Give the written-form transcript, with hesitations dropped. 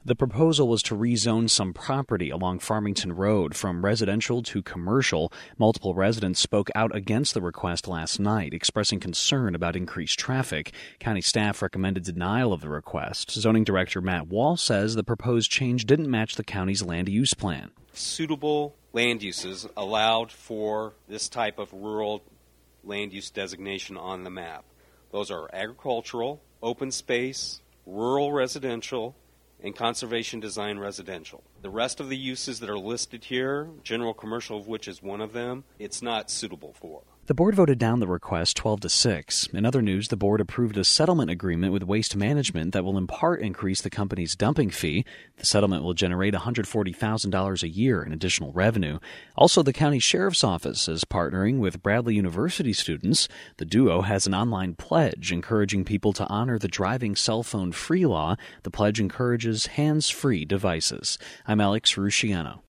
The proposal was to rezone some property along Farmington Road from residential to commercial. Multiple residents spoke out against the request last night, expressing concern about increased traffic. County staff recommended denial of the request. Zoning Director Matt Wall says the proposed change didn't match the county's land use plan. Suitable land uses allowed for this type of rural land use designation on the map. Those are agricultural, open space, rural residential, and conservation design residential. The rest of the uses that are listed here, general commercial of which is one of them, it's not suitable for. The board voted down the request 12-6. In other news, the board approved a settlement agreement with Waste Management that will in part increase the company's dumping fee. The settlement will generate $140,000 a year in additional revenue. Also, the county sheriff's office is partnering with Bradley University students. The duo has an online pledge encouraging people to honor the driving cell phone free law. The pledge encourages hands-free devices. I'm Alex Rusciano.